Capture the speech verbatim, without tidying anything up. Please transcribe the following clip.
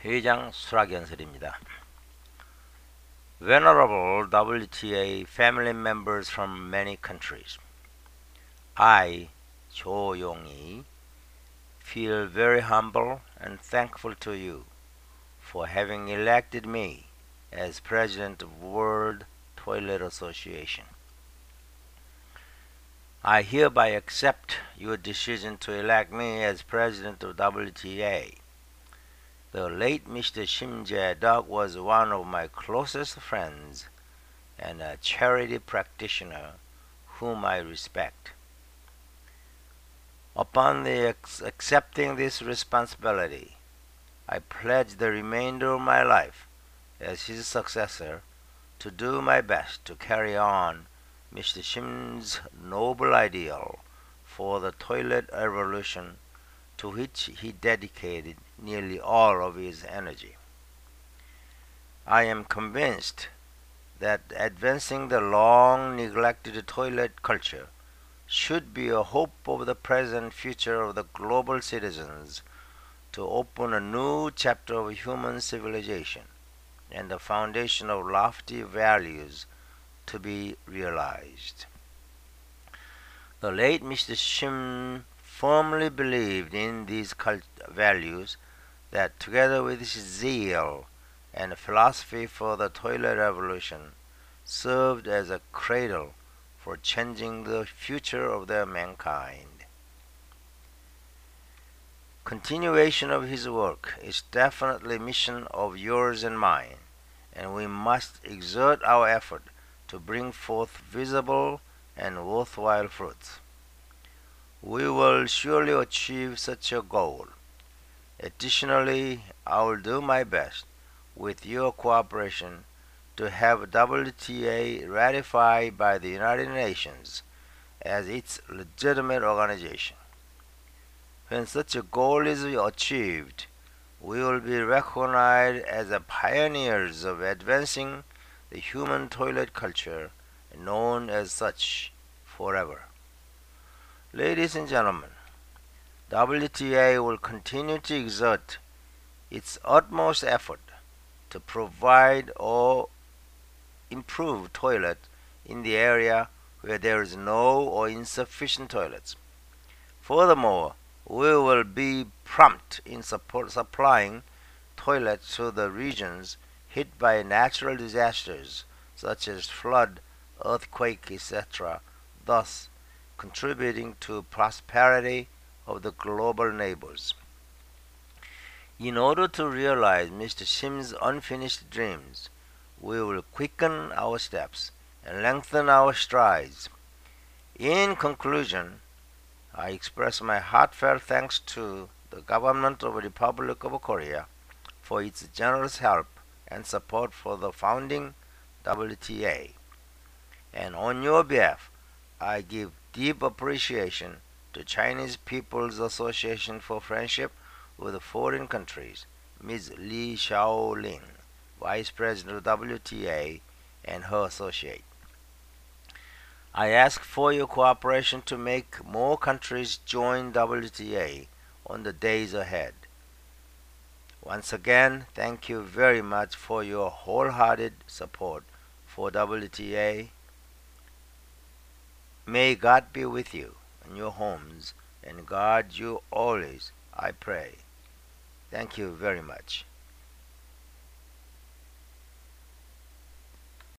회장 수락연설입니다. Venerable W T A family members from many countries, I, Jo Yong-i, feel very humble and thankful to you for having elected me as President of World Toilet Association. I hereby accept your decision to elect me as President of W T A. The late Mister Shim Jae-duk was one of my closest friends and a charity practitioner whom I respect. Upon the ex- accepting this responsibility, I pledge the remainder of my life as his successor to do my best to carry on Mister Shim's noble ideal for the toilet revolution, to which he dedicated nearly all of his energy. I am convinced that advancing the long neglected toilet culture should be a hope of the present future of the global citizens, to open a new chapter of human civilization and the foundation of lofty values to be realized. The late Mister Shim firmly believed in these cult- values that, together with his zeal and philosophy for the toilet revolution, served as a cradle for changing the future of the mankind. Continuation of his work is definitely a mission of yours and mine, and we must exert our effort to bring forth visible and worthwhile fruits. We will surely achieve such a goal. Additionally, I will do my best, with your cooperation, to have W T A ratified by the United Nations as its legitimate organization. When such a goal is achieved, we will be recognized as the pioneers of advancing the human toilet culture, known as such forever. Ladies and gentlemen, W T A will continue to exert its utmost effort to provide or improve toilets in the area where there is no or insufficient toilets. Furthermore, we will be prompt in support, supplying toilets to the regions hit by natural disasters such as flood, earthquake, et cetera, thus contributing to prosperity of the global neighbors. In order to realize Mister Shim's unfinished dreams, we will quicken our steps and lengthen our strides. In conclusion, I express my heartfelt thanks to the government of the Republic of Korea for its generous help and support for the founding W T A. And on your behalf, I give deep appreciation to Chinese People's Association for Friendship with Foreign Countries, Miz Li Xiaolin, Vice President of W T A, and her associate. I ask for your cooperation to make more countries join W T A on the days ahead. Once again, thank you very much for your wholehearted support for W T A. May God be with you in your homes and guard you always, I pray. Thank you very much.